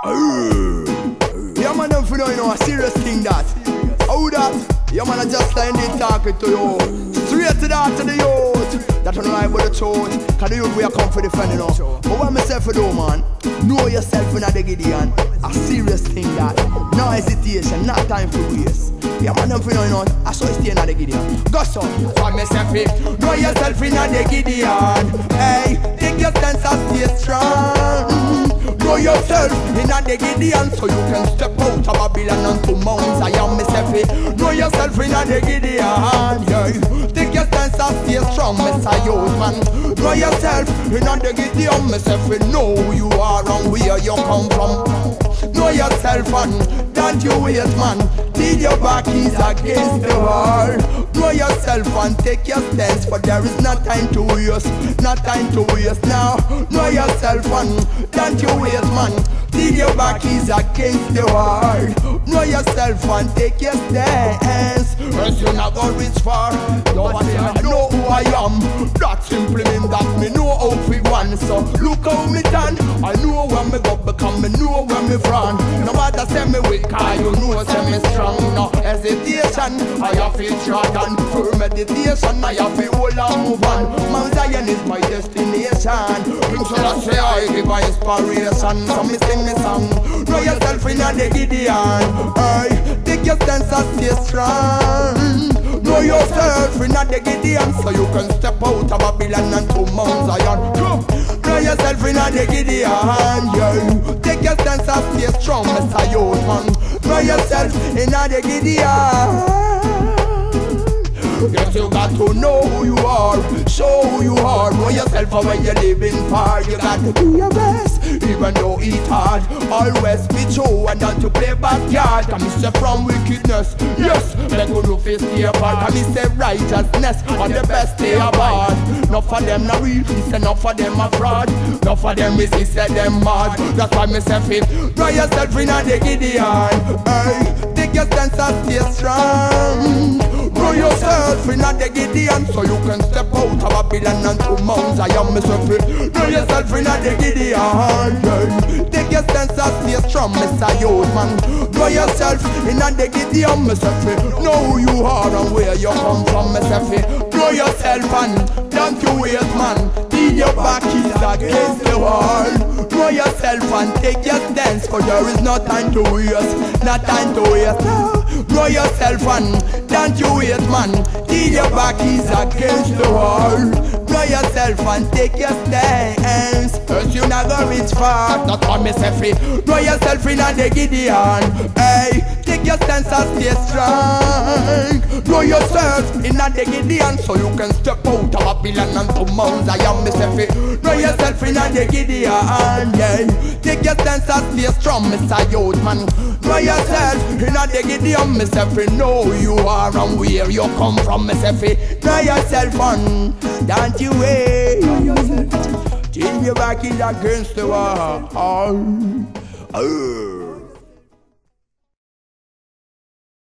Yeah man, them for know a serious thing that. How that? Yeah man, I just like they talking to you. Straight to that to the youth. That don't lie about the truth. Cause the youth we are come for defend, you know. But what myself for do, man, know yourself in the Gideon. A serious thing that. No hesitation, not time for waste. Yeah man, them for know, I saw you stay in the Gideon. Go so. For myself, know yourself in the Gideon. Hey, take your stance and stay strong. Know yourself in the Gideon, so you can step out of Babylon and to Mount Zion. Myself, know yourself in the Gideon. Yeah, take your stance and stay strong, Messiah, man. Know yourself in the Gideon. Myself, know who you are and where you come from. Know yourself and don't you wait, man. Till your back is against the wall. Know yourself and take your stance, for there is no time to waste. No time to waste now. Know yourself and don't you wait, man. Till your back is against the wall. Know yourself and take your stance. Else you not go reach far. Nobody I know who I am. That simply means that me know how we want. So look how me done. I know where me go because me know where me from. No matter say me weak, cause you know say me strong. No hesitation, I have to short and for meditation, I have to hold and move on. Mount Zion is my destination. King Selassie I give my inspiration. So me sing me song. Know yourself in the Gideon. Hey, take your stance and stay strong. Know yourself in the Gideon, so you can step out of Babylon and to Mount Zion. Know yourself in the Gideon. Yeah, take your stance and stay strong, Messiah, man. Know yourself in the Gideon. Yes, you got to know who you are, show who you are. Know yourself for when you're living far. You got to do your best, even though it's hard. Always be true and not to play backyard. Can me say from wickedness, yes, let go to face the apart. Can me say righteousness, on the best day apart. Enough of them not real, he said enough of them are fraud. Enough of them is he said them mad. That's why me say fit, know yourself in the Gideon. Hey, take your stance and stay strong. Know yourself in the Gideon, so you can step out of Babylon and to Mount Zion. Know yourself in the Gideon. Yeah. Take your stance and stay strong, Messiah, man. Know yourself in the Gideon, know who you are and where you come from, know yourself and don't you wait, man. Till your back is against the wall. Know yourself and take your stance, for there is no time to waste. No time to waste now. Know yourself and don't you wait, man. Till your back is against the wall. Know yourself and take your stance, cause you not go reach far. That's what me say free. Know yourself in the Gideon. Hey, take your stance and stay strong. Know yourself in the Gideon, so you can step out of Babylon and to Mount Zion. Me say free. Know yourself in the Gideon. Yeah, take your stance and stay strong, Messiah, man. Know yourself in the Gideon. Me say free. Know who you are and where you come from. Me say free. Know yourself and don't you wait till your back is against the wall.